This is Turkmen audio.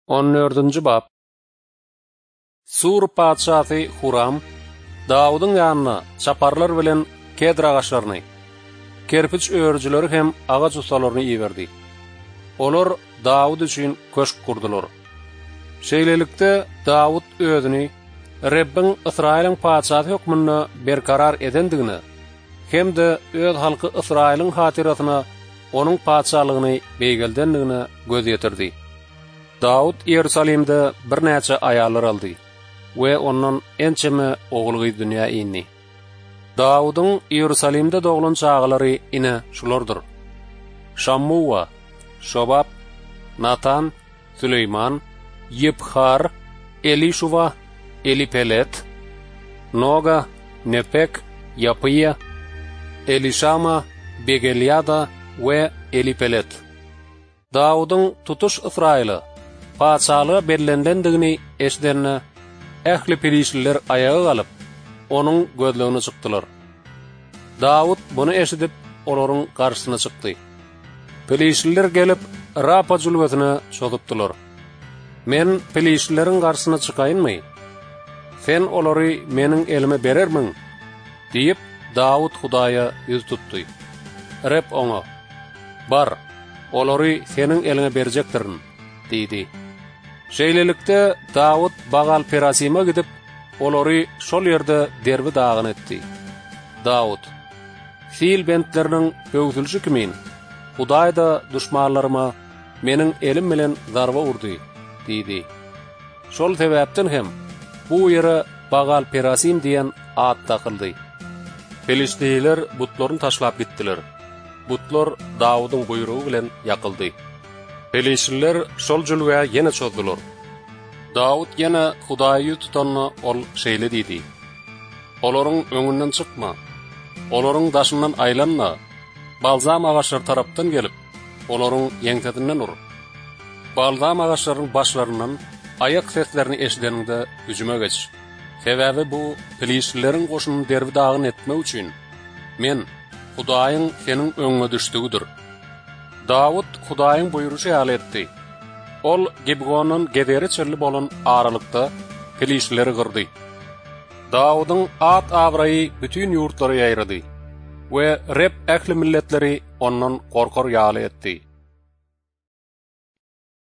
14-nji bab. Sur padşahy Huram Dawudyň ýanyna çaparlar bilen kedr agaçlaryny, kerpiç öwrüjileri hem agaç ustalaryny iýerdi. Olar Dawud üçin köşk kurdular. Şeýlelikde Dawud özüni Rabbiň Israýlyň padşahy hukmyny berkarar edendigini hem-de öz halky Israýlyň hatirasyna onuň padşalygyny beýgeldendigini göz ýetirdi. Dawud Ýerusalimde bir näçe aýallar aldy we ondan ençeme ogulgy dünýä indi. Dawudyň Ýerusalimde doglan çağlary ine şulardyr: Şammuwa, Şobab, Natan, Süleyman, Yibhar, Elişuva, Elipelet, Noga, Nepek, Yapıya, Elişama, Begeliada we Elipelet. Dawudyň tutuş Israýly padşalyga bellendendigini eşdenne ähli perişliler ayağa galyp onuň gözlegine çykdylar. Dawud bunu eşidip olaryň garşysyna çykdy. Perişliler gelip Rapa jülbetine çodypdylar. Men perişlileriň garşysyna çykaýynmy? Sen olary meniň elime berermiň? diýip Dawud Hudaýa ýüz tutdy. Rab oňa: Bar, olary seniň eline berjekdirin, diýdi. Şeýlelikde Dawud Bagal Perasima gidip olary şol ýerde derbi dagyn etdi. Dawud: Fil bentleriniň böwdülşi kimin? Hudaý da duşmanlaryma meniň elim bilen zarba urdy, diýdi. Şol sebäpden hem bu ýere Bagal Perasim diýen ad takyldy. Filistinliler butlaryny taşlap gitdiler. Butlar Dawudyň buýrugy bilen ýakyldy. Filistinliler şol jülwe ýene çözdiler. Dawud ýene Hudaýy tutanna ol şeýle diýdi: Olaryň öňünden çykma. Olaryň daşyndan aýlanma. Balzam agaçlar tarapdan gelip, olaryň ýeňtedinden ur. Balzam agaçlarynyň başlaryndan ayak seslerini eşideninde hüjüme geç. Sebäbi bu Filistinleriň goşunyny derbi dagyn etmek üçin men Hudaýyň seniň öňüne düşdigidir. Dawud Hudaýyň buýruşy ýaly etdi. Ol Gibgondan gederi çölli bolan aralykda Filistinleri gyrdy. Dawudyň at abraýy bütün ýurtlary ýaýrady we Rab ähli milletleri ondan korkar ýaly etdi.